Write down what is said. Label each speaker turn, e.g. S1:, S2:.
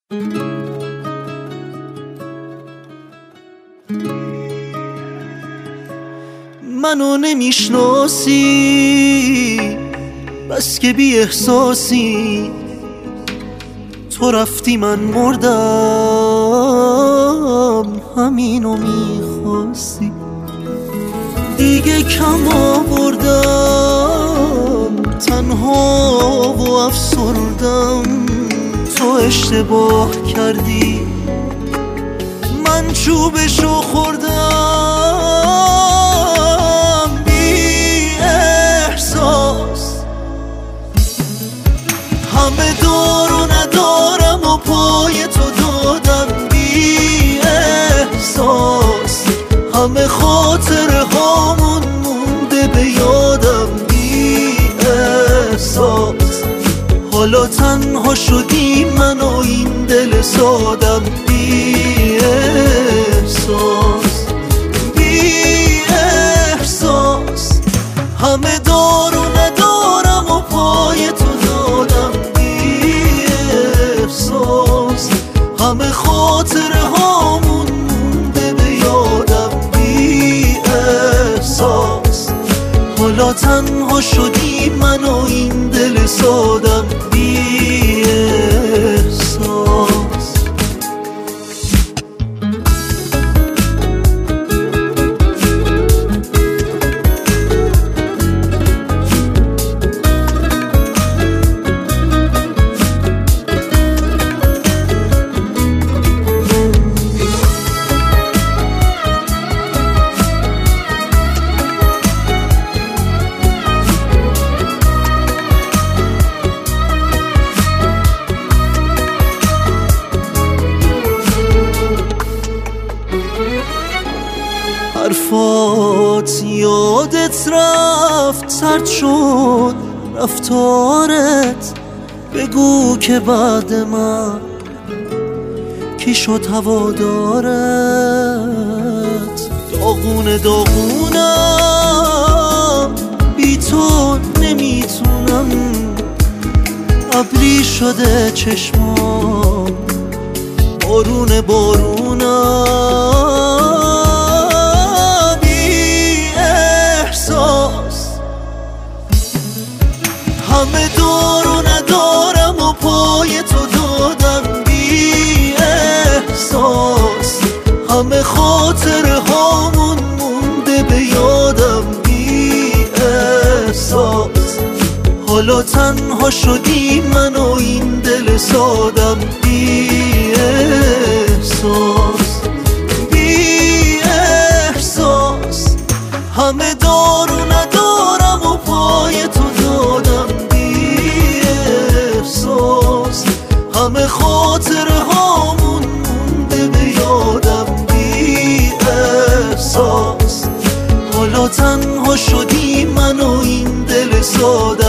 S1: منو نمیشناسی بس که بی احساسی، تو رفتی من مردم همینو میخواستی. دیگه کم آوردم تنها و افسردم، تو اشتباه کردی من چوبشو خوردم. بی احساس همه دار و ندارم و پای تو دادم. بی احساس همه خاطره هامون مونده به یادم. بی احساس حالا تنها شدی من و این دل سادم. بی احساس بی احساس همه دار و ندارم و پای تو دادم. بی احساس همه خاطره هامون مونده به یادم. بی احساس حالا تنها شدی من و این دل سادم. بی احساس حرفات یادت رفت، سرد شد رفتارت. بگو که بعد من کی شد هوادارت. داغونه داغونم بی تو نمیتونم، ابری شده چشمام بارونه بارونم. همه دار و ندارم و پای تو دادم. بی احساس همه خاطره هامون مونده به یادم. بی احساس حالا تنها شدی من و این دل سادم. بی احساس بی احساس همه دار و ندارم و پای تو دادم. همه خاطره هامون مونده به یادم. بی احساس حالا تنها شدی من و این دل سادم.